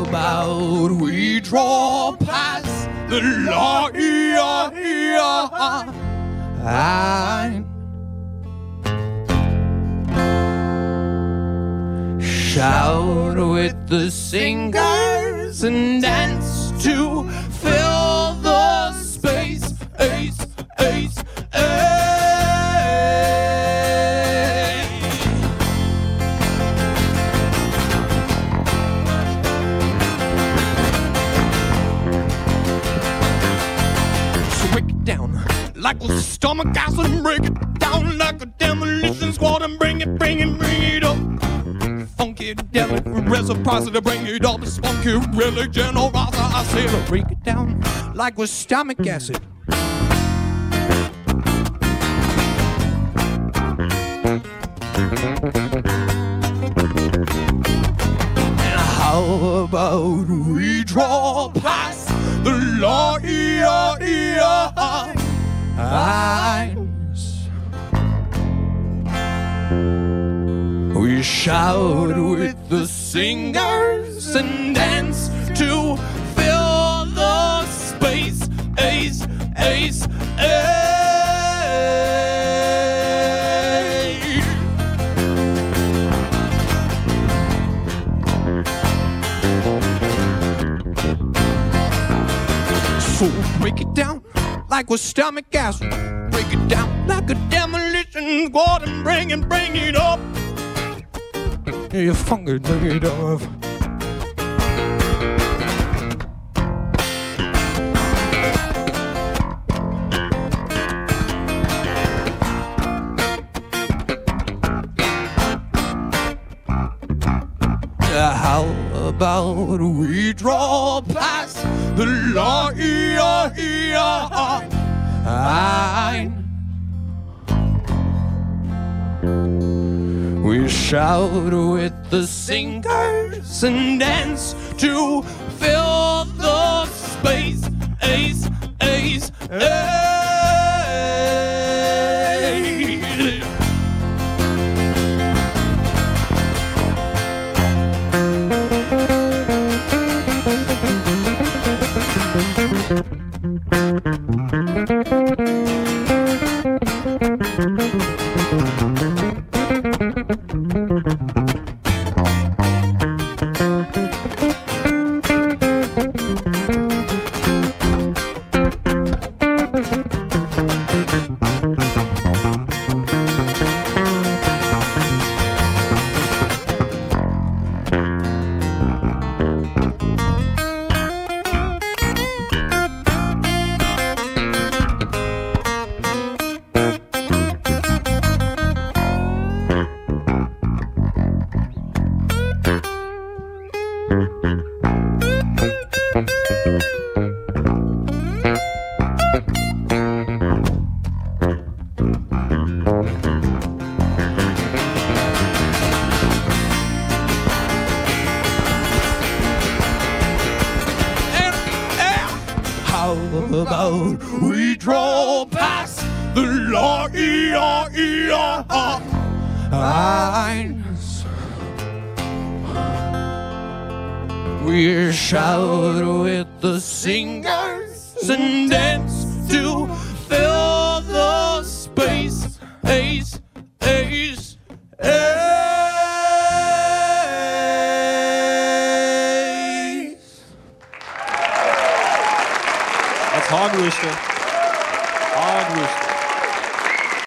about we draw past the line? Shout with the singers and dance to fill the space. Ace, ace, ace. So break it down like a stomach acid and break it down like a demolition squad and bring it up. Funky devil, reciprocity, bring it up. It's funky religion, oh, I say to break it down like with stomach acid. And how about we draw past the lines? We shout with the singers and dance to fill the space. Ace, ace, ace. So break it down like with stomach acid. Break it down like a demolition squad and bring it up. You funky dirty dove. How about we draw past the line? We shout with the singers and dance to fill the space. Ace, ace, ace. How about we draw past the lines? We shout with the singers and dance to fill the space. Ace, ace, ace. That's Hog Rooster. Hog Rooster.